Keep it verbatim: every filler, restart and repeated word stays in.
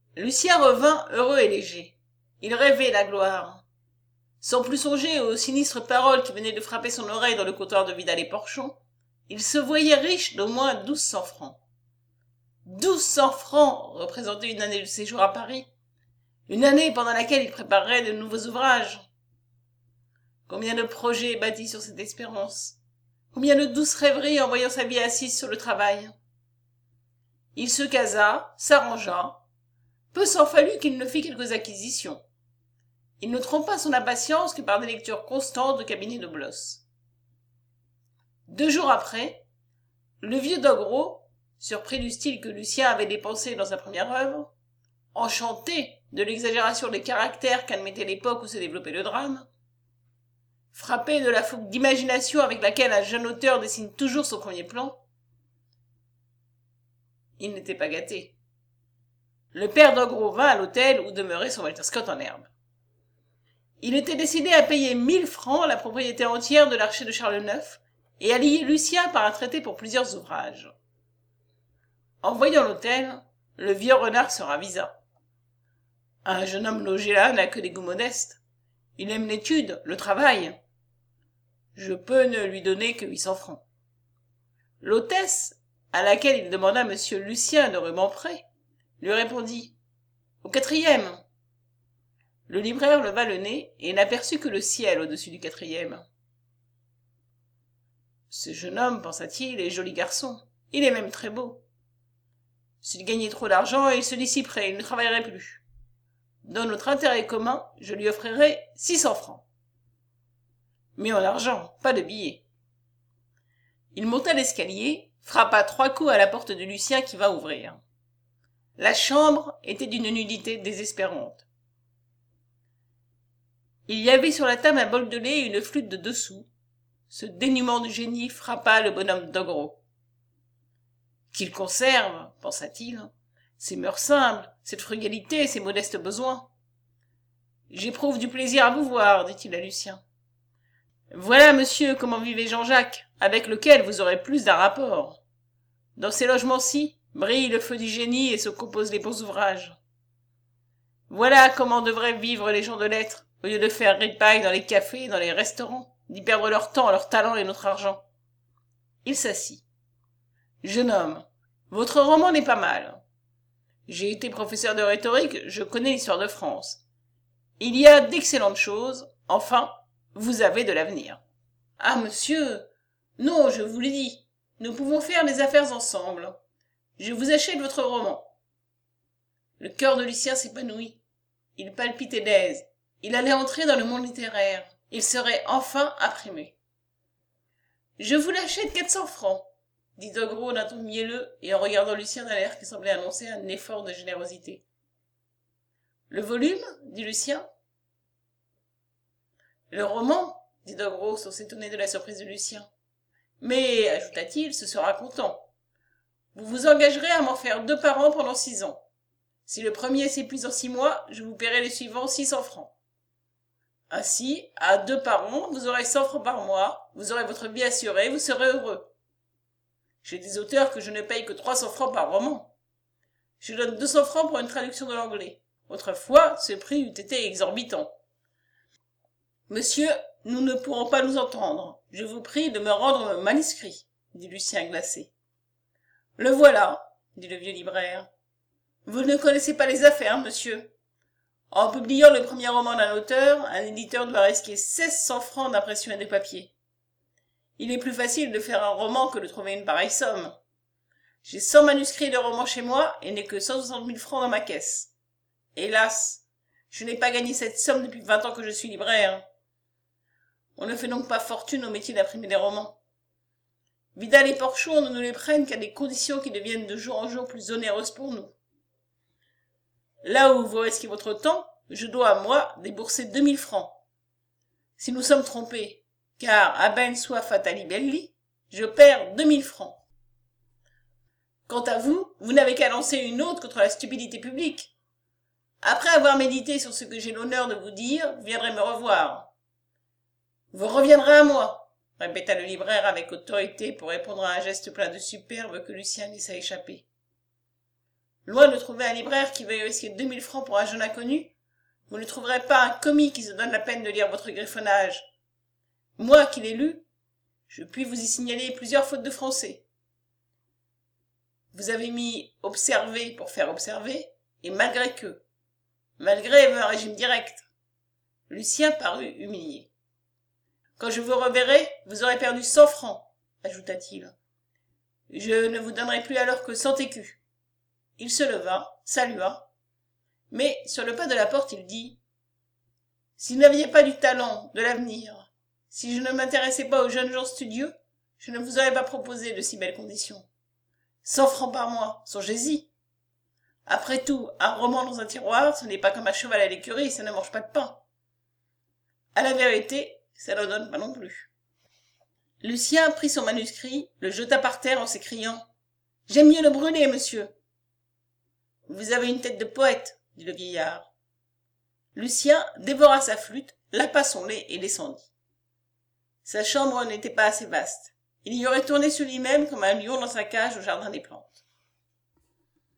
Lucien revint heureux et léger. Il rêvait la gloire. Sans plus songer aux sinistres paroles qui venaient de frapper son oreille dans le comptoir de Vidal et Porchon, il se voyait riche d'au moins douze cents francs. Douze cents francs représentaient une année de séjour à Paris, une année pendant laquelle il préparerait de nouveaux ouvrages. Combien de projets bâtis sur cette espérance, combien de douces rêveries en voyant sa vie assise sur le travail. Il se casa, s'arrangea, peu s'en fallut qu'il ne fît quelques acquisitions. Il ne trompa son impatience que par des lectures constantes de cabinets de Bloss. Deux jours après, le vieux Doguereau, surpris du style que Lucien avait dépensé dans sa première œuvre, enchanté de l'exagération des caractères qu'admettait l'époque où se développait le drame, frappé de la fougue d'imagination avec laquelle un jeune auteur dessine toujours son premier plan, il n'était pas gâté. Le père Doguereau vint à l'hôtel où demeurait son Walter Scott en herbe. Il était décidé à payer mille francs la propriété entière de l'archer de Charles neuf et à lier Lucien par un traité pour plusieurs ouvrages. En voyant l'hôtel, le vieux renard se ravisa. Un jeune homme logé là n'a que des goûts modestes. Il aime l'étude, le travail. Je peux ne lui donner que huit cents francs. L'hôtesse, à laquelle il demanda monsieur Lucien de Rubempré, lui répondit « Au quatrième ». Le libraire leva le nez et n'aperçut que le ciel au-dessus du quatrième. Ce jeune homme, pensa-t-il, est joli garçon. Il est même très beau. S'il gagnait trop d'argent, il se dissiperait, il ne travaillerait plus. Dans notre intérêt commun, je lui offrirai six cents francs. Mais en argent, pas de billets. Il monta l'escalier, frappa trois coups à la porte de Lucien qui va ouvrir. La chambre était d'une nudité désespérante. Il y avait sur la table un bol de lait et une flûte de deux sous. Ce dénûment du génie frappa le bonhomme Doguereau. Qu'il conserve, pensa-t-il, ses mœurs simples, cette frugalité, ses modestes besoins. J'éprouve du plaisir à vous voir, dit-il à Lucien. Voilà, monsieur, comment vivait Jean-Jacques, avec lequel vous aurez plus d'un rapport. Dans ces logements-ci, brille le feu du génie et se composent les bons ouvrages. Voilà comment devraient vivre les gens de lettres, au lieu de faire ripaille dans les cafés et dans les restaurants, d'y perdre leur temps, leur talent et notre argent. Il s'assit. Jeune homme, votre roman n'est pas mal. J'ai été professeur de rhétorique, je connais l'histoire de France. Il y a d'excellentes choses, enfin, vous avez de l'avenir. Ah, monsieur, non, je vous l'ai dit, nous pouvons faire les affaires ensemble. Je vous achète votre roman. Le cœur de Lucien s'épanouit. Il palpitait d'aise. Il allait entrer dans le monde littéraire. Il serait enfin imprimé. Je vous l'achète quatre cents francs, dit Doguereau d'un ton mielleux et en regardant Lucien d'un air qui semblait annoncer un effort de générosité. Le volume, dit Lucien. Le roman, dit Doguereau sans s'étonner de la surprise de Lucien. Mais, ajouta-t-il, ce sera content. Vous vous engagerez à m'en faire deux par an pendant six ans. Si le premier s'épuise en six mois, je vous paierai les suivants six cents francs. Ainsi, à deux par an, vous aurez cent francs par mois, vous aurez votre vie assurée, vous serez heureux. J'ai des auteurs que je ne paye que trois cents francs par roman. Je donne deux cents francs pour une traduction de l'anglais. Autrefois, ce prix eût été exorbitant. Monsieur, nous ne pourrons pas nous entendre. Je vous prie de me rendre mon manuscrit, dit Lucien glacé. Le voilà, dit le vieux libraire. Vous ne connaissez pas les affaires, monsieur. En publiant le premier roman d'un auteur, un éditeur doit risquer seize cents francs d'impression et de papier. Il est plus facile de faire un roman que de trouver une pareille somme. J'ai cent manuscrits de romans chez moi et n'ai que cent soixante mille francs dans ma caisse. Hélas, je n'ai pas gagné cette somme depuis vingt ans que je suis libraire. On ne fait donc pas fortune au métier d'imprimer des romans. Vidal et Porchon ne nous les prennent qu'à des conditions qui deviennent de jour en jour plus onéreuses pour nous. Là où vous risquez votre temps, je dois, moi, débourser deux mille francs. Si nous sommes trompés, car à ben soit fatali belli, je perds deux mille francs. Quant à vous, vous n'avez qu'à lancer une autre contre la stupidité publique. Après avoir médité sur ce que j'ai l'honneur de vous dire, vous viendrez me revoir. Vous reviendrez à moi, répéta le libraire avec autorité pour répondre à un geste plein de superbe que Lucien laissa échapper. Loin de trouver un libraire qui veuille risquer deux mille francs pour un jeune inconnu, vous ne trouverez pas un commis qui se donne la peine de lire votre griffonnage. Moi qui l'ai lu, je puis vous y signaler plusieurs fautes de français. Vous avez mis « observer » pour faire observer, et « malgré que ». Malgré veut un régime direct. Lucien parut humilié. « Quand je vous reverrai, vous aurez perdu cent francs, ajouta-t-il. Je ne vous donnerai plus alors que cent écus. Il se leva, salua, mais sur le pas de la porte il dit « Si vous n'aviez pas du talent, de l'avenir, si je ne m'intéressais pas aux jeunes gens studieux, je ne vous aurais pas proposé de si belles conditions. Cent francs par mois, songez-y. Après tout, un roman dans un tiroir, ce n'est pas comme un cheval à l'écurie, ça ne mange pas de pain. À la vérité, ça n'en donne pas non plus. » Lucien prit son manuscrit, le jeta par terre en s'écriant « J'aime mieux le brûler, monsieur. » « Vous avez une tête de poète, dit le vieillard. Lucien dévora sa flûte, lapa son lait et descendit. Sa chambre n'était pas assez vaste. Il y aurait tourné sur lui-même comme un lion dans sa cage au jardin des plantes.